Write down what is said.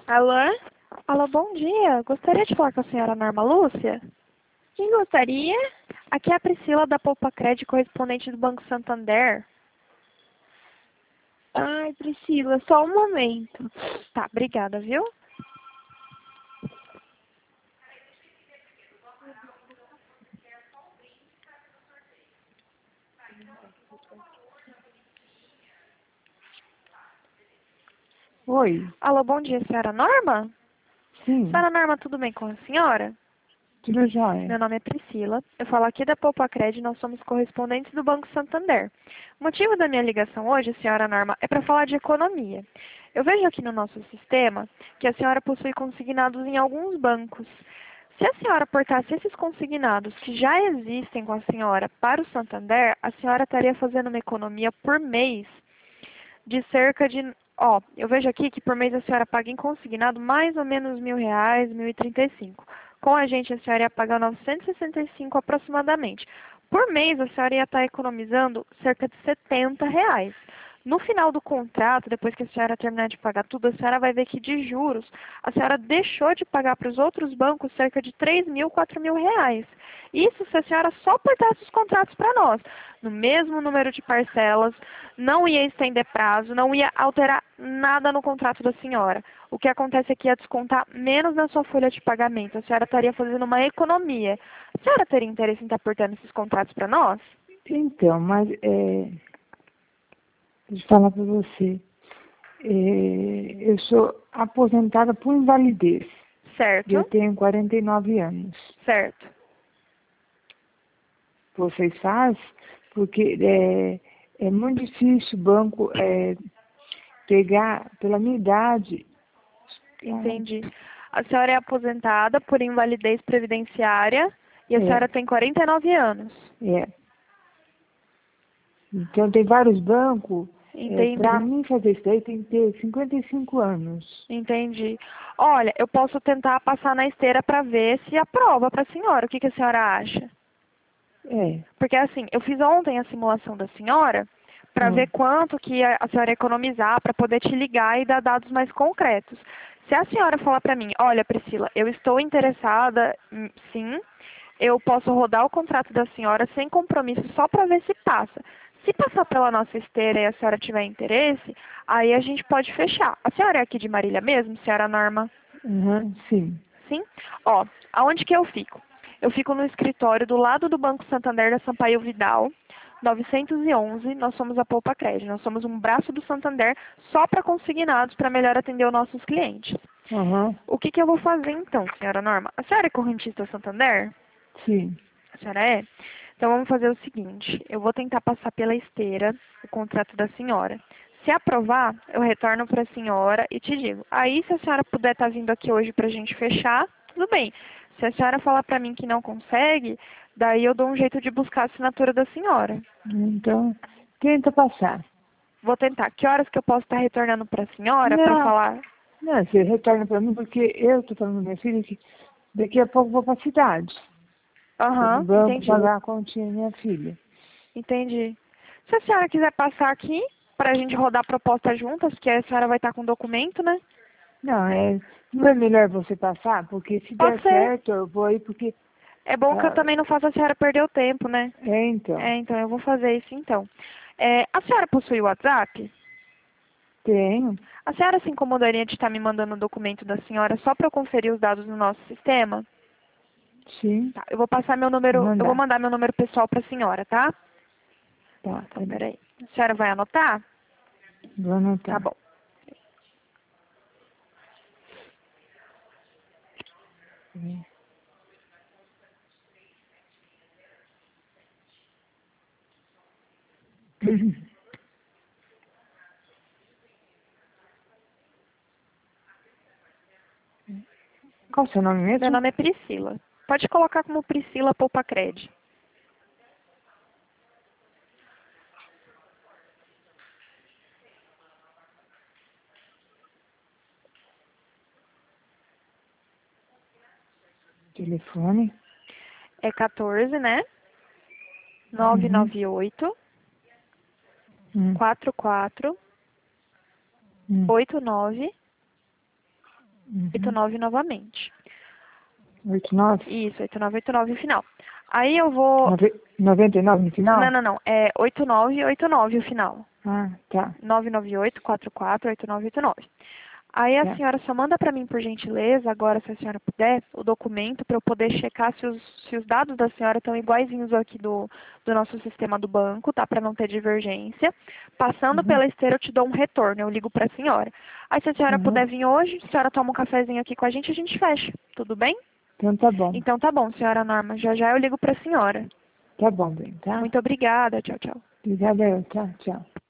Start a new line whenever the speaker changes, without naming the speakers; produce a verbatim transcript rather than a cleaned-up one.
Alô?
Alô, bom dia. Gostaria de falar com a senhora Norma Lúcia?
Quem gostaria?
Aqui é a Priscila da Poupa Cred, correspondente do Banco Santander.
Ai, Priscila, só um momento.
Tá, obrigada, viu?
Oi,
Alô, bom dia, senhora Norma?
sim,
Senhora Norma, tudo bem com a senhora?
tudo jóia.
Meu nome é Priscila. Eu falo aqui da Poupa Cred, nós somos correspondentes do Banco Santander. O motivo da minha ligação hoje, senhora Norma, é para falar de economia. Eu vejo aqui no nosso sistema que a senhora possui consignados em alguns bancos. Se a senhora aportasse esses consignados que já existem com a senhora para o Santander, a senhora estaria fazendo uma economia por mês de cerca de... Ó, eu vejo aqui que por mês a senhora paga em consignado mais ou menos mil reais, mil e trinta e cinco. Com a gente a senhora ia pagar novecentos e sessenta e cinco aproximadamente. Por mês a senhora ia estar economizando cerca de setenta reais. No final do contrato, depois que a senhora terminar de pagar tudo, a senhora vai ver que de juros, a senhora deixou de pagar para os outros bancos cerca de três mil, quatro mil reais. Isso se a senhora só aportasse os contratos para nós, no mesmo número de parcelas, não ia estender prazo, não ia alterar nada no contrato da senhora. O que acontece aqui é descontar menos na sua folha de pagamento. A senhora estaria fazendo uma economia. A senhora teria interesse em estar aportando esses contratos para nós?
Então, mas é, deixa eu falar para você. É, eu sou aposentada por invalidez. E eu
Certo?
tenho quarenta e nove anos.
Certo.
Vocês fazem? Porque é, é muito difícil o banco é, pegar, pela minha idade.
Entendi. A senhora é aposentada por invalidez previdenciária e a
É,
senhora tem quarenta e nove anos.
é. Então, tem vários bancos. É, para
Entendi.
mim fazer isso daí tem que ter cinquenta e cinco anos.
Entendi. Olha, eu posso tentar passar na esteira para ver se aprova para a senhora. O que, que a senhora acha?
É.
Porque assim, eu fiz ontem a simulação da senhora para ver
Hum.
quanto que a a senhora ia economizar para poder te ligar e dar dados mais concretos. Se a senhora falar para mim, olha Priscila, eu estou interessada, hum, sim, eu posso rodar o contrato da senhora sem compromisso só para ver se passa. Se passar pela nossa esteira e a senhora tiver interesse, aí a gente pode fechar. A senhora é aqui de Marília mesmo, senhora Norma?
Uhum, sim.
Sim? Ó, aonde que eu fico? Eu fico no escritório do lado do Banco Santander da Sampaio Vidal, novecentos e onze, nós somos a Poupa Cred. Nós somos um braço do Santander só para consignados, para melhor atender os nossos clientes.
Uhum,
O que que eu vou fazer então, senhora Norma? A senhora é correntista Santander?
sim.
A senhora é? Então vamos fazer o seguinte, eu vou tentar passar pela esteira o contrato da senhora. Se aprovar, eu retorno para a senhora e te digo. Aí, se a senhora puder estar vindo aqui hoje para a gente fechar, tudo bem. Se a senhora falar para mim que não consegue, daí eu dou um jeito de buscar a assinatura da senhora.
Então, tenta passar.
Vou tentar. Que horas que eu posso estar retornando para a senhora para
Não,
falar?
não, você retorna para mim porque eu estou falando para minha filha que daqui a pouco vou para a cidade. Para o
Aham,
banco
entendi.
pagar a continha da minha filha.
Entendi. Se a senhora quiser passar aqui para a gente rodar a proposta juntas, que a senhora vai estar com o documento, né?
Não, é, não é melhor você passar? Porque se
Pode
der
ser.
certo, eu vou aí porque...
É bom que eu
Ah,
também não faça a senhora perder o tempo, né?
é, então,
É, então eu vou fazer isso então. É, a senhora possui o WhatsApp?
tenho,
A senhora se incomodaria de estar me mandando o documento da senhora só para eu conferir os dados no nosso sistema?
sim,
Tá, eu vou passar meu
vou
número, eu vou
mandar.
mandar meu número pessoal para a senhora, tá?
Tá,
Então,
peraí,
peraí. A senhora vai anotar?
vou
Tá
anotar.
bom.
Peraí. Qual o seu nome
Meu
mesmo?
nome é Priscila. Pode colocar como Priscila Poupa Cred.
Telefone.
É quatorze, né?
Uhum.
nove nove oito,
Hum,
quatro quatro,
hum.
oito nove
Uhum.
oito nove novamente.
oito nove?
Isso, oito nove oito nove no final. Aí eu vou...
Nove- noventa e nove no final?
Não, não, não. É oito nove oito nove o final.
Ah, tá.
nove nove oito quatro quatro oito nove oito nove. Aí a
Tá.
senhora só manda para mim, por gentileza, agora, se a senhora puder, o documento para eu poder checar se os, se os dados da senhora estão iguaizinhos aqui do, do nosso sistema do banco, tá? Para não ter divergência. Passando
Uhum.
pela esteira, eu te dou um retorno, eu ligo para a senhora. Aí, se a senhora
Uhum.
puder vir hoje, a senhora toma um cafezinho aqui com a gente, a gente fecha. Tudo bem?
Então tá bom.
Então tá bom, senhora Norma. Já já eu ligo para a senhora.
Tá bom, bem, tá?
Muito obrigada. Tchau, tchau.
Obrigada eu, tá? Tchau.